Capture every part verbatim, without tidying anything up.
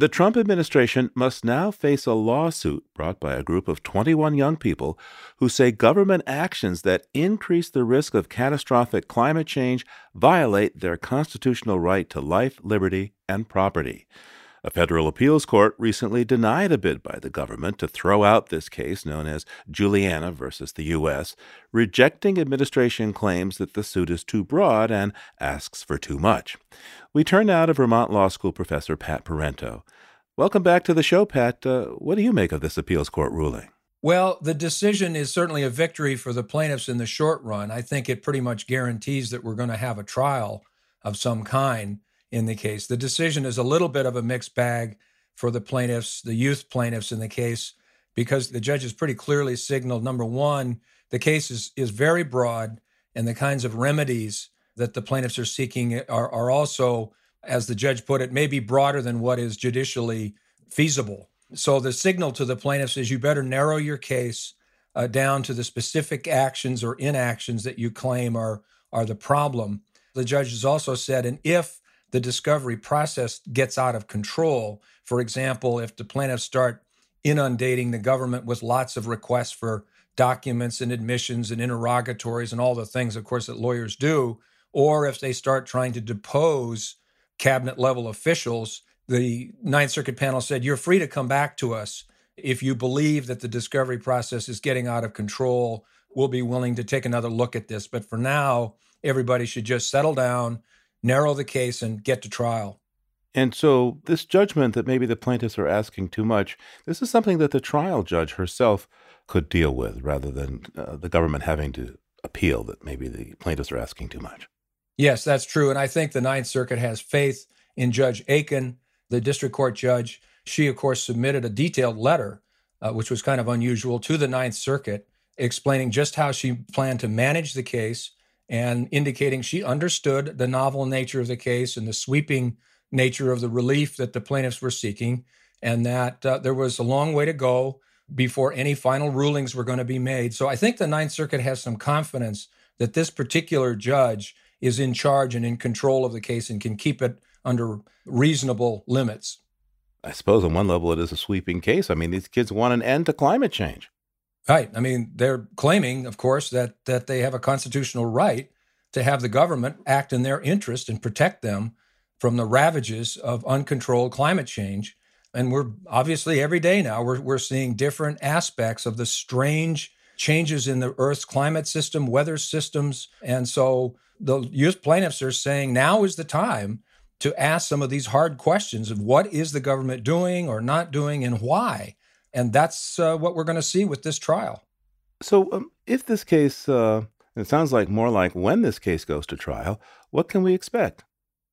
The Trump administration must now face a lawsuit brought by a group of twenty-one young people who say government actions that increase the risk of catastrophic climate change violate their constitutional right to life, liberty, and property. A federal appeals court recently denied a bid by the government to throw out this case known as Juliana versus the U S, rejecting administration claims that the suit is too broad and asks for too much. We turn now to Vermont Law School professor Pat Parento. Welcome back to the show, Pat. Uh, what do you make of this appeals court ruling? Well, the decision is certainly a victory for the plaintiffs in the short run. I think it pretty much guarantees that we're going to have a trial of some kind in the case. The decision is a little bit of a mixed bag for the plaintiffs, the youth plaintiffs in the case, because the judges pretty clearly signaled, number one, the case is, is very broad, and the kinds of remedies that the plaintiffs are seeking are, are also, as the judge put it, maybe broader than what is judicially feasible. So the signal to the plaintiffs is you better narrow your case uh, down to the specific actions or inactions that you claim are, are the problem. The judge has also said, and if the discovery process gets out of control, for example, if the plaintiffs start inundating the government with lots of requests for documents and admissions and interrogatories and all the things, of course, that lawyers do, or if they start trying to depose cabinet level officials, the Ninth Circuit panel said, you're free to come back to us if you believe that the discovery process is getting out of control. We'll be willing to take another look at this. But for now, everybody should just settle down, narrow the case, and get to trial. And so this judgment that maybe the plaintiffs are asking too much, this is something that the trial judge herself could deal with rather than uh, the government having to appeal that maybe the plaintiffs are asking too much. Yes, that's true. And I think the Ninth Circuit has faith in Judge Aiken, the district court judge. She, of course, submitted a detailed letter, uh, which was kind of unusual, to the Ninth Circuit, explaining just how she planned to manage the case and indicating she understood the novel nature of the case and the sweeping nature of the relief that the plaintiffs were seeking, and that uh, there was a long way to go before any final rulings were going to be made. So I think the Ninth Circuit has some confidence that this particular judge is in charge and in control of the case and can keep it under reasonable limits. I suppose on one level it is a sweeping case. I mean, these kids want an end to climate change. Right. I mean, they're claiming, of course, that that they have a constitutional right to have the government act in their interest and protect them from the ravages of uncontrolled climate change. And we're obviously every day now, we're, we're seeing different aspects of the strange changes in the Earth's climate system, weather systems. And so the youth plaintiffs are saying now is the time to ask some of these hard questions of what is the government doing or not doing and why. And that's uh, what we're going to see with this trial. So um, if this case, uh, it sounds like more like when this case goes to trial, what can we expect?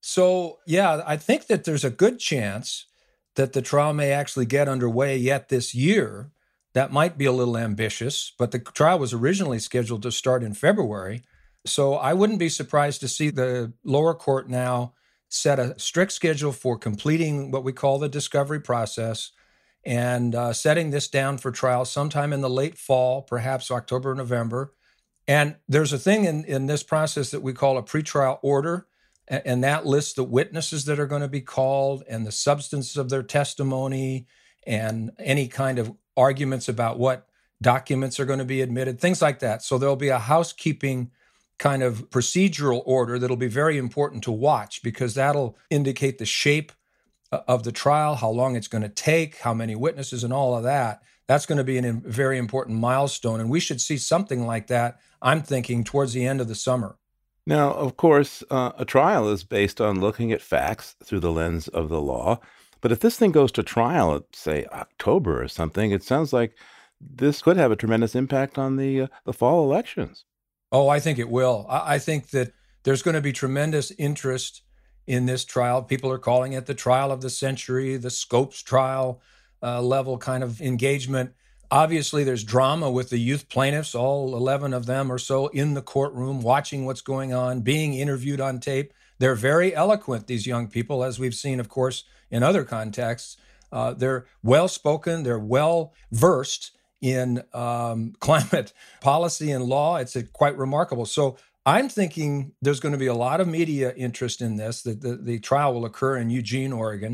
So, yeah, I think that there's a good chance that the trial may actually get underway yet this year. That might be a little ambitious, but the trial was originally scheduled to start in February. So I wouldn't be surprised to see the lower court now set a strict schedule for completing what we call the discovery process and uh, setting this down for trial sometime in the late fall, perhaps October, November. And there's a thing in, in this process that we call a pretrial order, and, and that lists the witnesses that are going to be called and the substance of their testimony and any kind of arguments about what documents are going to be admitted, things like that. So there'll be a housekeeping kind of procedural order that'll be very important to watch because that'll indicate the shape of the trial, how long it's going to take, how many witnesses, and all of that. That's going to be a very important milestone. And we should see something like that, I'm thinking, towards the end of the summer. Now, of course, uh, a trial is based on looking at facts through the lens of the law. But if this thing goes to trial at, say, October or something, it sounds like this could have a tremendous impact on the, uh, the fall elections. Oh, I think it will. I, I think that there's going to be tremendous interest in this trial. People are calling it the trial of the century, the Scopes trial uh, level kind of engagement. Obviously, there's drama with the youth plaintiffs, all eleven of them or so in the courtroom, watching what's going on, being interviewed on tape. They're very eloquent, these young people, as we've seen, of course, in other contexts. Uh, they're well-spoken, they're well-versed in um, climate policy and law. It's uh, quite remarkable. So I'm thinking there's going to be a lot of media interest in this. The, the, the trial will occur in Eugene, Oregon.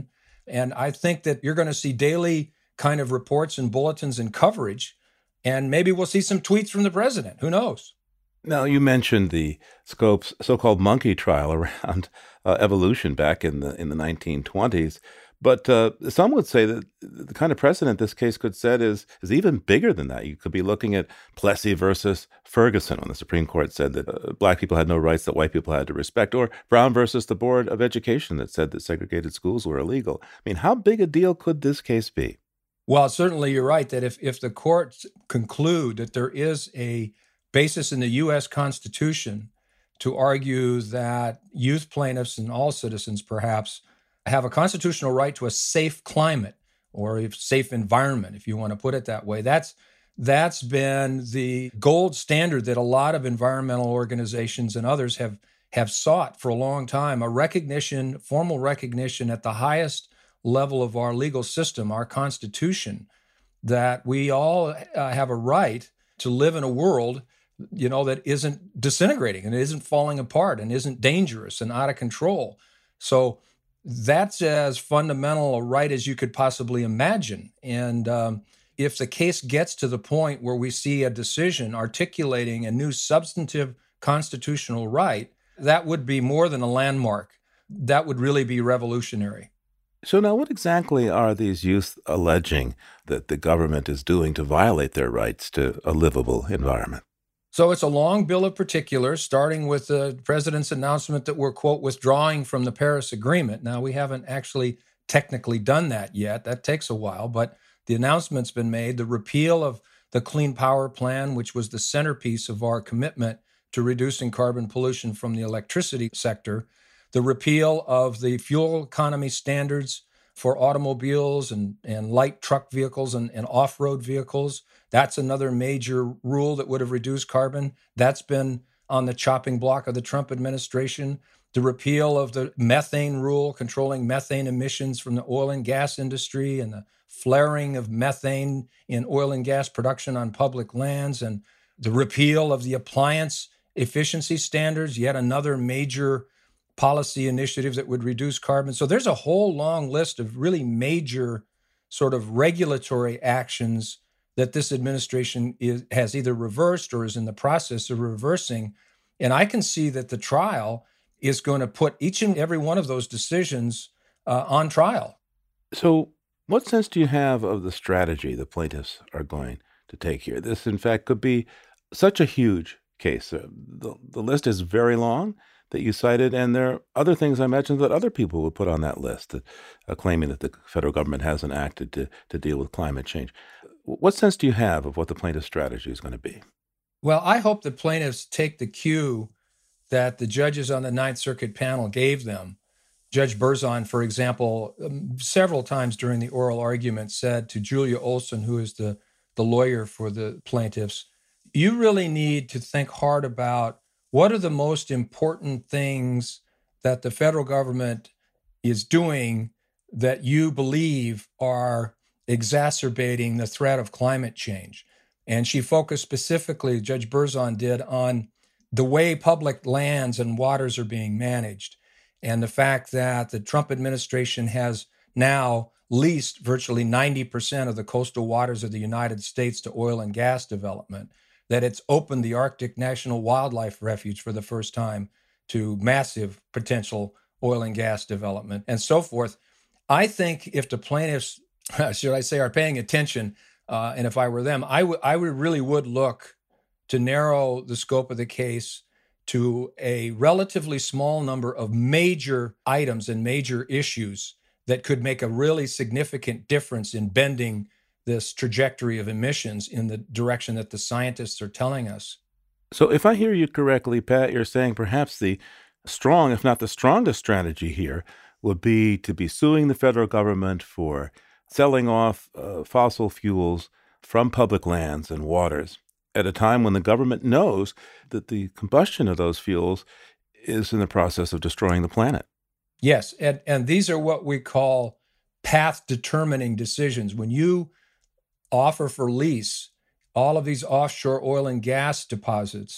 And I think that you're going to see daily kind of reports and bulletins and coverage, and maybe we'll see some tweets from the president. Who knows? Now, you mentioned the Scopes so-called monkey trial around uh, evolution back in the in the nineteen twenties. But uh, some would say that the kind of precedent this case could set is is even bigger than that. You could be looking at Plessy versus Ferguson, when the Supreme Court said that uh, black people had no rights that white people had to respect, or Brown versus the Board of Education that said that segregated schools were illegal. I mean, how big a deal could this case be? Well, certainly you're right that if, if the courts conclude that there is a basis in the U S Constitution to argue that youth plaintiffs and all citizens perhaps have a constitutional right to a safe climate or a safe environment, if you want to put it that way, that's that's been the gold standard that a lot of environmental organizations and others have have sought for a long time, a recognition, formal recognition at the highest level of our legal system, our Constitution, that we all uh, have a right to live in a world, you know, that isn't disintegrating and isn't falling apart and isn't dangerous and out of control. So that's as fundamental a right as you could possibly imagine. And um, if the case gets to the point where we see a decision articulating a new substantive constitutional right, that would be more than a landmark. That would really be revolutionary. So now, what exactly are these youth alleging that the government is doing to violate their rights to a livable environment? So it's a long bill of particulars, starting with the president's announcement that we're, quote, withdrawing from the Paris Agreement. Now, we haven't actually technically done that yet. That takes a while, but the announcement's been made. The repeal of the Clean Power Plan, which was the centerpiece of our commitment to reducing carbon pollution from the electricity sector. The repeal of the fuel economy standards for automobiles and, and light truck vehicles and, and off-road vehicles. That's another major rule that would have reduced carbon. That's been on the chopping block of the Trump administration. The repeal of the methane rule, controlling methane emissions from the oil and gas industry and the flaring of methane in oil and gas production on public lands, and the repeal of the appliance efficiency standards, yet another major policy initiative that would reduce carbon. So there's a whole long list of really major sort of regulatory actions that this administration is, has either reversed or is in the process of reversing. And I can see that the trial is going to put each and every one of those decisions uh, on trial. So what sense do you have of the strategy the plaintiffs are going to take here? This, in fact, could be such a huge case. Uh, the, the list is very long that you cited, and there are other things I mentioned that other people would put on that list, that, uh, claiming that the federal government hasn't acted to, to deal with climate change. What sense do you have of what the plaintiff's strategy is going to be? Well, I hope the plaintiffs take the cue that the judges on the Ninth Circuit panel gave them. Judge Berzon, for example, um, several times during the oral argument said to Julia Olson, who is the, the lawyer for the plaintiffs, you really need to think hard about what are the most important things that the federal government is doing that you believe are exacerbating the threat of climate change. And she focused specifically, Judge Berzon did, on the way public lands and waters are being managed, and the fact that the Trump administration has now leased virtually ninety percent of the coastal waters of the United States to oil and gas development, that it's opened the Arctic National Wildlife Refuge for the first time to massive potential oil and gas development, and so forth. I think if the plaintiffs, should I say, are paying attention, uh, and if I were them, I would I would really would look to narrow the scope of the case to a relatively small number of major items and major issues that could make a really significant difference in bending this trajectory of emissions in the direction that the scientists are telling us. So if I hear you correctly, Pat, you're saying perhaps the strong, if not the strongest strategy here would be to be suing the federal government for selling off uh, fossil fuels from public lands and waters at a time when the government knows that the combustion of those fuels is in the process of destroying the planet. Yes, and, and these are what we call path-determining decisions. When you offer for lease all of these offshore oil and gas deposits,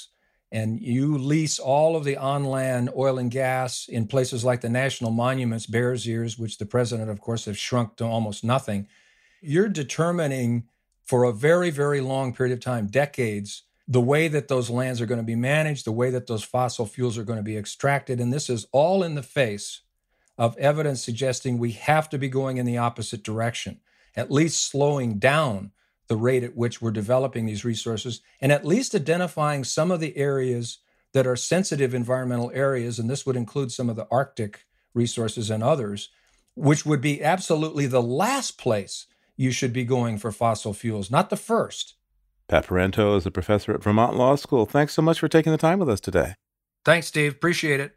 and you lease all of the on-land oil and gas in places like the national monuments, Bears Ears, which the president, of course, has shrunk to almost nothing, you're determining for a very, very long period of time, decades, the way that those lands are going to be managed, the way that those fossil fuels are going to be extracted. And this is all in the face of evidence suggesting we have to be going in the opposite direction, at least slowing down the rate at which we're developing these resources, and at least identifying some of the areas that are sensitive environmental areas, and this would include some of the Arctic resources and others, which would be absolutely the last place you should be going for fossil fuels, not the first. Pat Parenteau is a professor at Vermont Law School. Thanks so much for taking the time with us today. Thanks, Steve. Appreciate it.